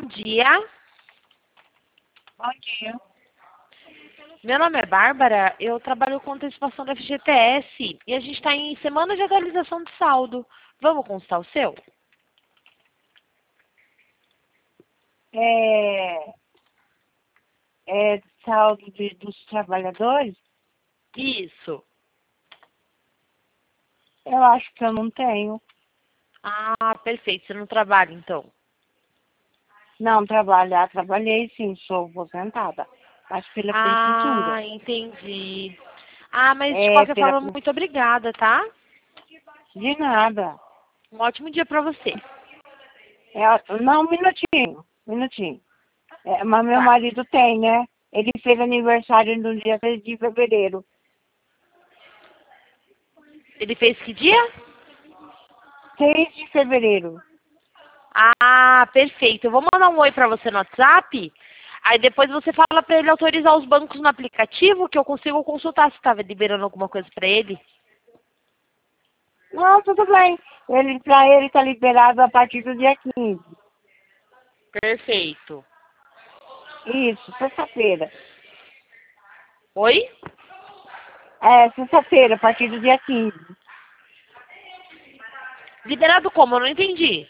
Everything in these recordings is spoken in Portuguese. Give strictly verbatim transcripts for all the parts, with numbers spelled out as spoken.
dia. Bom dia. Meu nome é Bárbara, eu trabalho com antecipação da F G T S e a gente está em semana de atualização de saldo. Vamos consultar o seu? É, é saldo de, dos trabalhadores? Isso. Eu acho que eu não tenho. Ah, perfeito. Você não trabalha, então? Não, trabalhar, trabalhei sim, sou aposentada. Mas pela prefeitura. Ah, entendi. Ah, mas de É, qualquer pela... forma, muito obrigada, tá? De nada. Um ótimo dia para você. É, não, um minutinho, um minutinho. É, mas meu Tá. marido tem, né? Ele fez aniversário no dia seis de fevereiro. Ele fez que dia? seis de fevereiro. Ah, perfeito. Eu vou mandar um oi para você no WhatsApp. Aí depois você fala para ele autorizar os bancos no aplicativo, que eu consigo consultar se estava liberando alguma coisa para ele. Não, tudo bem. Ele, pra ele tá liberado a partir do dia quinze. Perfeito. Isso, sexta-feira. Oi? É, sexta-feira, a partir do dia quinze. Liberado como? Eu não entendi.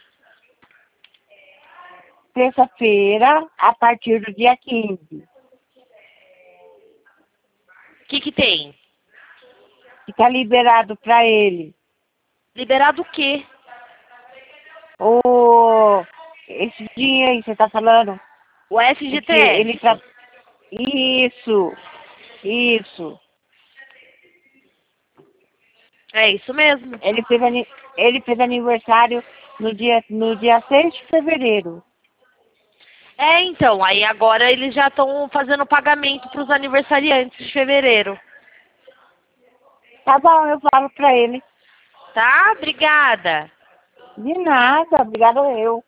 Terça-feira, a partir do dia quinze. O que que tem? Fica liberado para ele. Liberado o quê? O, esse dia aí, você tá falando? O O que ele tá... F G T S. Isso, isso. É isso mesmo. Ele fez, ani- ele fez aniversário no dia, no dia seis de fevereiro. É, então, aí agora eles já estão fazendo pagamento para os aniversariantes de fevereiro. Tá bom, eu falo para ele. Tá? Obrigada. De nada, obrigado eu.